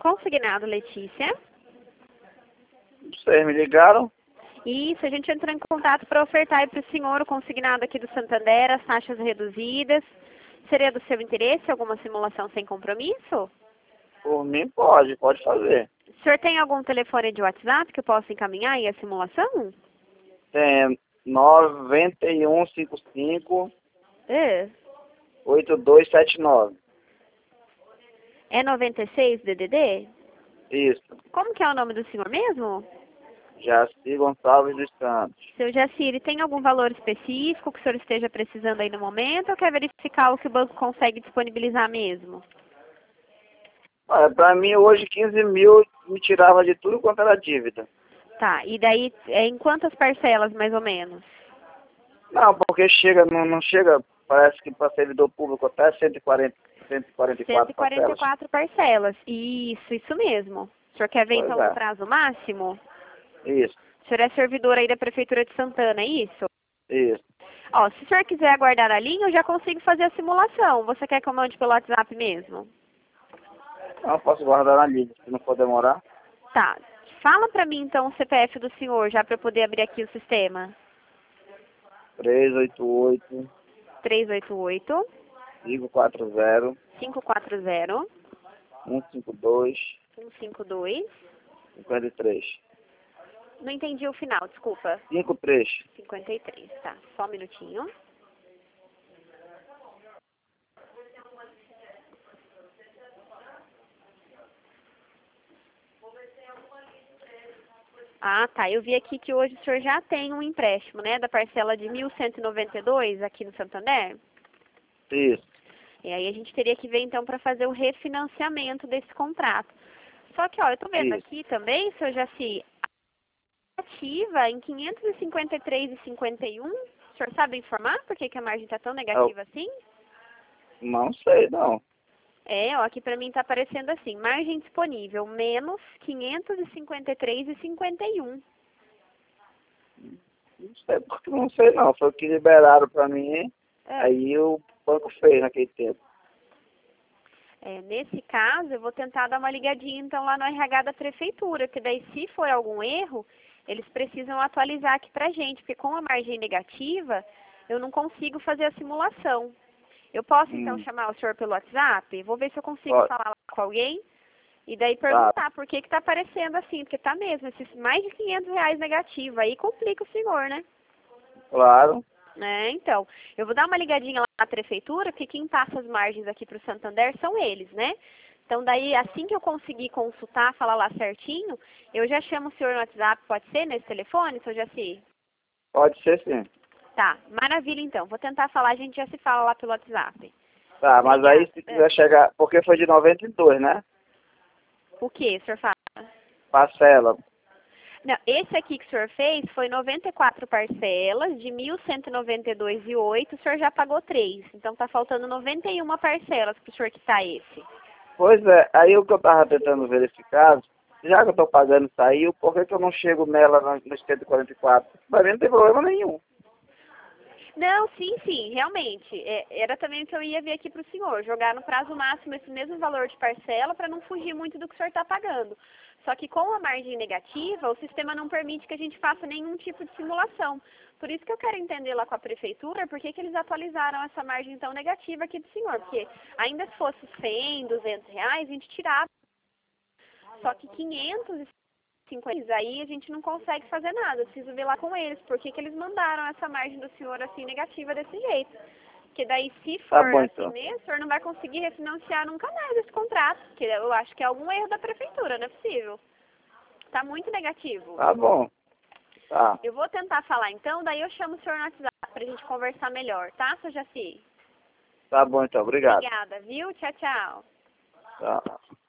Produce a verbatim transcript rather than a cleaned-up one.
Consignado, Letícia. Vocês me ligaram? Isso, a gente entrou em contato para ofertar aí para o senhor o consignado aqui do Santander, as taxas reduzidas. Seria do seu interesse alguma simulação sem compromisso? Por mim pode, pode fazer. O senhor tem algum telefone de WhatsApp que eu possa encaminhar aí a simulação? Tem nove um cinco cinco, É, oito dois sete nove. é noventa e seis D D D? Isso. Como que é o nome do senhor mesmo? Jaci Gonçalves dos Santos. Seu Jacir, tem algum valor específico que o senhor esteja precisando aí no momento ou quer verificar o que o banco consegue disponibilizar mesmo? Olha, pra mim hoje quinze mil me tirava de tudo quanto era dívida. Tá, e daí é em quantas parcelas mais ou menos? Não, porque chega, não, não chega, parece que para servidor público até cento e quarenta, cento e quarenta e quatro cento e quarenta e parcelas. quatro parcelas. Isso, isso mesmo. O senhor quer ver Pois então é. o prazo máximo? Isso, O senhor é servidor aí da Prefeitura de Santana, é isso? isso. Ó, se o senhor quiser aguardar a linha, eu já consigo fazer a simulação. Você quer que eu mande pelo WhatsApp mesmo? Não posso guardar na liga, se não for demorar. Tá. Fala pra mim então o C P F do senhor, já pra eu poder abrir aqui o sistema. três oito oito, três oito oito, cinco quatro zero, cinco quatro zero, um cinco dois, um cinco dois. cinquenta e três. Não entendi o final, desculpa. cinquenta e três. cinquenta e três, tá. Só um minutinho. Ah, tá. Eu vi aqui que hoje o senhor já tem um empréstimo, né? Da parcela de mil cento e noventa e dois aqui no Santander. Isso. E aí a gente teria que ver então para fazer o refinanciamento desse contrato. Só que, ó, eu tô vendo Isso. aqui também, senhor Jaci, ativa em quinhentos e cinquenta e três e cinquenta e um. O senhor sabe informar por que, que a margem tá tão negativa assim? Não sei, não. É, ó, aqui pra mim tá aparecendo assim, margem disponível, menos quinhentos e cinquenta e três e cinquenta e um. Não sei, porque não sei não. Foi o que liberaram pra mim, É. aí o banco fez naquele tempo. É, nesse caso, eu vou tentar dar uma ligadinha então lá no R H da Prefeitura, que daí se for algum erro, eles precisam atualizar aqui pra gente, porque com a margem negativa, eu não consigo fazer a simulação. Eu posso então Hum. chamar o senhor pelo WhatsApp? Vou ver se eu consigo Pode. falar lá com alguém e daí perguntar por que que tá aparecendo assim, porque tá mesmo, esses mais de quinhentos reais negativo, aí complica o senhor, né? Claro. É, então, eu vou dar uma ligadinha lá na Prefeitura, porque quem passa as margens aqui para o Santander são eles, né? Então, daí, assim que eu conseguir consultar, falar lá certinho, eu já chamo o senhor no WhatsApp, pode ser, nesse telefone, senhor Jaci? Pode ser sim. Tá, maravilha então. Vou tentar falar, a gente já se fala lá pelo WhatsApp. Tá, mas aí Obrigada. se quiser chegar, porque foi de noventa e dois, né? O que, senhor fala? Parcela. Não, esse aqui que o senhor fez foi noventa e quatro parcelas de mil cento e noventa e dois e oito, o senhor já pagou três. Então tá faltando noventa e uma parcelas para o senhor quitar esse. Pois é, aí o que eu tava tentando verificar, já que eu tô pagando isso aí, por que que eu não chego nela no- nos cento e quarenta e quatro? Pra mim não tem problema nenhum. Não, sim, sim, realmente. É, era também o que eu ia ver aqui para o senhor, jogar no prazo máximo esse mesmo valor de parcela para não fugir muito do que o senhor está pagando. Só que com a margem negativa, o sistema não permite que a gente faça nenhum tipo de simulação. Por isso que eu quero entender lá com a prefeitura por que que eles atualizaram essa margem tão negativa aqui do senhor. Porque ainda se fosse cem, duzentos reais, a gente tirava. Só que quinhentos e cinquenta, aí a gente não consegue fazer nada. Eu preciso ver lá com eles por que que eles mandaram essa margem do senhor assim negativa desse jeito. Porque daí, se for Tá bom assim então. mesmo, o senhor não vai conseguir refinanciar nunca mais esse contrato. Porque eu acho que é algum erro da prefeitura, não é possível. Tá muito negativo. Tá bom. Tá. Eu vou tentar falar então, daí eu chamo o senhor no WhatsApp pra gente conversar melhor, tá, seu Jaci? Tá bom então, obrigado. Obrigada, viu? Tchau, tchau. Tá.